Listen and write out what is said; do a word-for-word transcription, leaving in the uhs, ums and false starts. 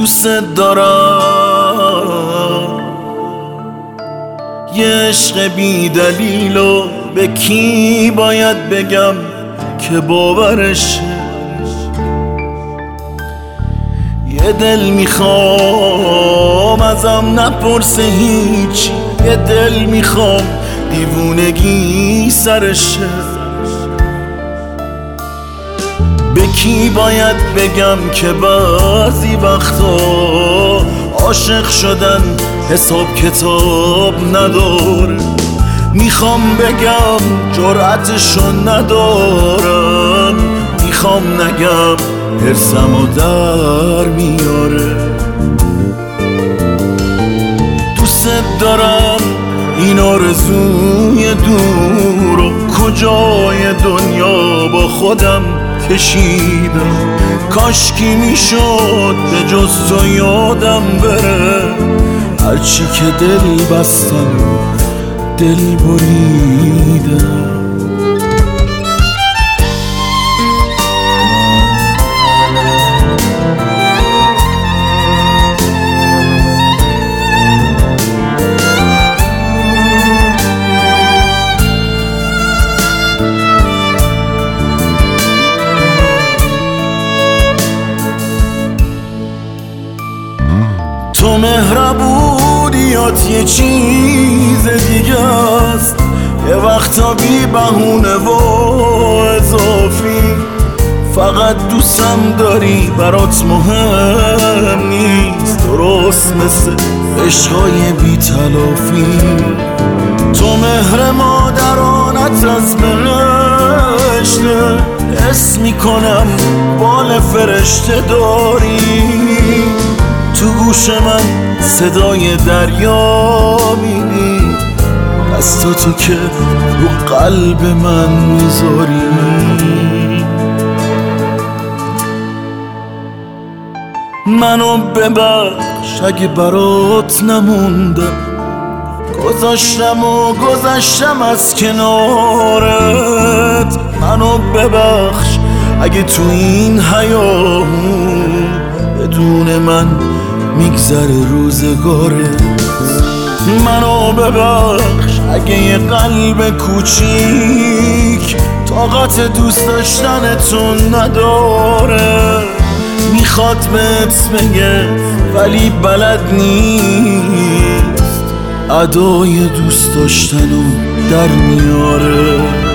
دوست دارم، یه عشق بی دلیلو به کی باید بگم که باورشه؟ یه دل میخوام ازم نپرسه هیچ، یه دل میخوام دیوونگی سرشه. به کی باید بگم که بعضی وقتا عاشق شدن حساب کتاب نداره؟ میخوام بگم جرأتشو ندارم، میخوام نگم حرصمو در میاره. دوست دارم این آرزوی دورو کجای دنیا با خودم کشیدم. کاشکی میشد به جز تو یادم بره، هرچی که دل بستم دل بریدم. تو مهربونیات یه چیز دیگه است، یه وقتا بی بهونه و اضافی. فقط دوستم داری برات مهم نیست، درست مثل عشقای بی تلافی. تو مهر مادرانت از بهشته، حس میکنم بال فرشته داری. تو گوش من صدای دریا میدی، دستا تو که رو قلب من میذاری. منو ببخش اگه برات نموندم، گذاشتم و گذاشتم از کنارت. منو ببخش اگه تو این حیامون بدون من میگذره روزگارت. منو ببخش اگه یه قلب کوچیک طاقت دوست داشتنتون نداره. میخواد بهت بگه ولی بلد نیست، ادای دوست داشتنو در میاره.